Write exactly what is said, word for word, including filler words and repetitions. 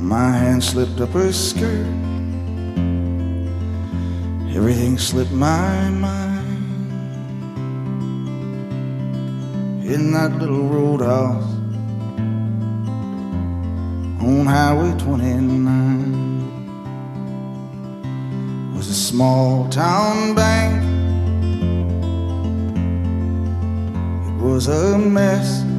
My hand slipped up her skirt. Everything slipped my mind. In that little roadhouse on Highway twenty-nine was a small town bank. It was a mess.